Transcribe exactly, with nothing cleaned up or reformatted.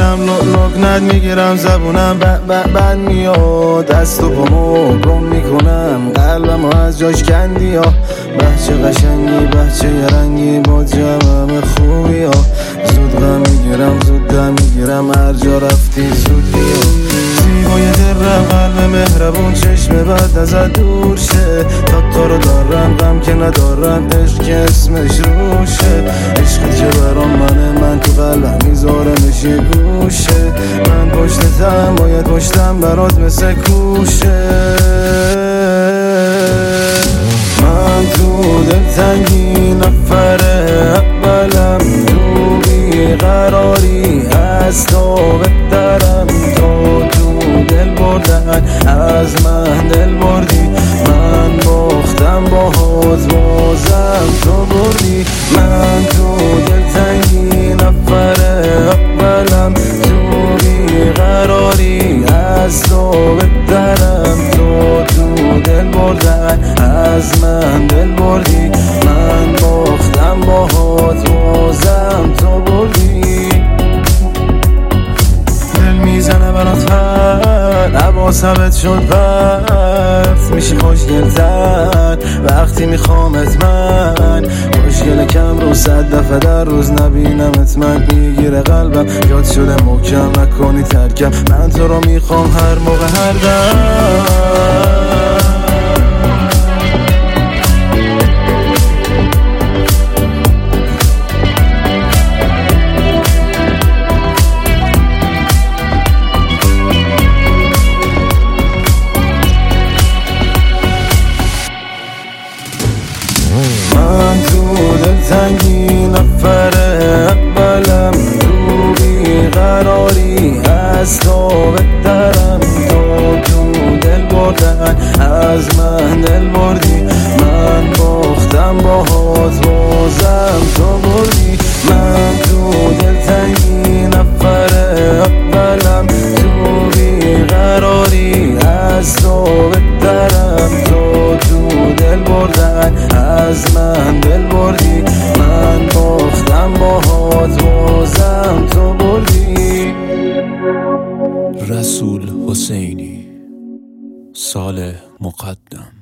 میرم لکنت میگیرم زبونم بد میاد، دست و پامو گم میکنم، قلبمو از جاش کندی ها. بچه قشنگی بچه یه رنگی با جمعم خوبی ها. زود غم میگیرم زود دم میگیرم، هر جا رفتی زود بیا. زیبای درم قلب مهربون، چشم بد ازت دور شه. تا تو رو دارم غم که ندارم، عشق که اسمش روشه. عشقی که برام منه، من تو قلبم میذارمش یه گوشه. من پشتتم باید پشتم برات مثل کوشه. من تو دلتنگی نفر اولم، تو بیقراری از تو بهترم. تو تو دل بردن از من دل بردی، من باختم باهات بازم تو بردی. من تو دلتنگی نفر اولم، تو بیقراری از تو بهترم. تو تو دل بردن از من دل بردی، من باختم باهات بازم تو بردی. دل میزنه برات هر حواسمت شد پرت، میشی خوشگل‌تر وقتی میخوامت. من خوشگل کم رو صد دفعه در روز نبینمت، من میگیره قلبم. یاد شده محکم نکنی ترکم، من تو رو میخوام هر موقع هر دم. من تو دلتنگی نفر اولم، تو بیقراری از تو بهترم. تو تو دل بردن از من دل بردی، من باختم باهات بازم تو بردی. من تو دلتنگی نفر اولم، تو بیقراری از تو بهترم. تو تو دل بردن از من دل بردی، من باختم باهات بازم تو بردی. رسول حسینی، سال مقدم.